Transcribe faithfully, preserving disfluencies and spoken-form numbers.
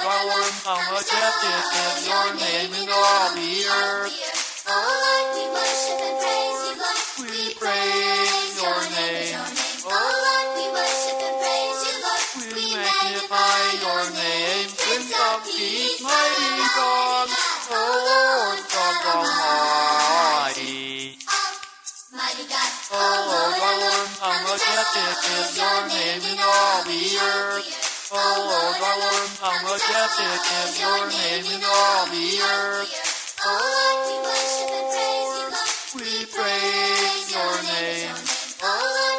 our Lord, how majestic is your name in all the earth. Oh Lord, we worship and praise you, Lord. We praise your name. Oh Lord, we worship and praise you, Lord. We magnify your name, Prince of Peace, mighty God, O Lord God Almighty. Mighty God, O Lord, our Lord, how majestic is your name in all the earth. O Lord, our Lord, how majestic is your name in all the earth. Oh Lord, we worship and praise you, Lord. We praise your name. Oh Lord,